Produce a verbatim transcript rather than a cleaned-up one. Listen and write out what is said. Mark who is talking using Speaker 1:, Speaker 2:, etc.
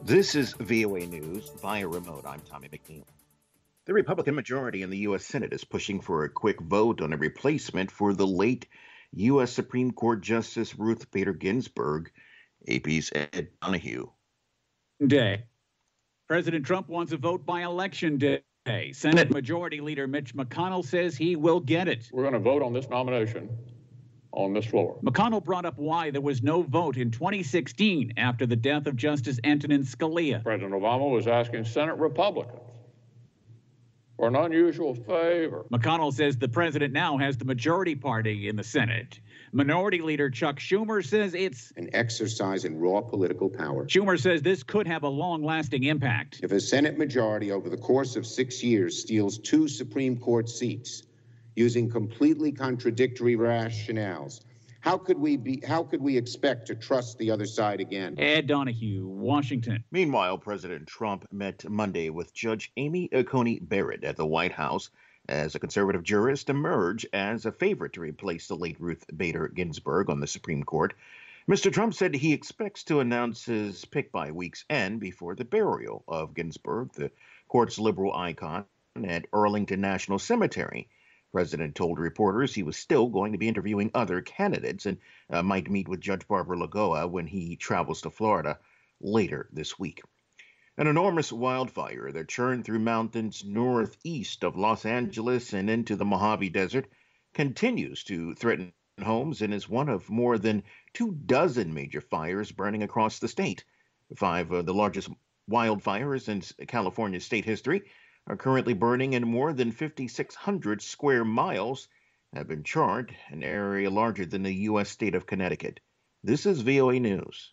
Speaker 1: This is V O A News via remote. I'm Tommy McNeil. The Republican majority in the U S. Senate is pushing for a quick vote on a replacement for the late U S. Supreme Court Justice Ruth Bader Ginsburg. A P's Ed Donahue.
Speaker 2: Day. President Trump wants a vote by election day. Senate Majority Leader Mitch McConnell says he will get it.
Speaker 3: We're going to vote on this nomination on this floor.
Speaker 2: McConnell brought up why there was no vote in twenty sixteen after the death of Justice Antonin Scalia.
Speaker 3: President Obama was asking Senate Republicans for an unusual favor.
Speaker 2: McConnell says the president now has the majority party in the Senate. Minority Leader Chuck Schumer says it's
Speaker 4: an exercise in raw political power.
Speaker 2: Schumer says this could have a long-lasting impact.
Speaker 4: If a Senate majority over the course of six years steals two Supreme Court seats using completely contradictory rationales, how could we be how could we expect to trust the other side again?
Speaker 2: Ed Donahue, Washington.
Speaker 1: Meanwhile, President Trump met Monday with Judge Amy Coney Barrett at the White House as a conservative jurist emerged as a favorite to replace the late Ruth Bader Ginsburg on the Supreme Court. Mister Trump said he expects to announce his pick by week's end before the burial of Ginsburg, the court's liberal icon, at Arlington National Cemetery. The president told reporters he was still going to be interviewing other candidates and uh, might meet with Judge Barbara Lagoa when he travels to Florida later this week. An enormous wildfire that churned through mountains northeast of Los Angeles and into the Mojave Desert continues to threaten homes and is one of more than two dozen major fires burning across the state. Five of the largest wildfires in California state history are currently burning, and more than five thousand six hundred square miles have been charred, an area larger than the U S state of Connecticut. This is V O A News.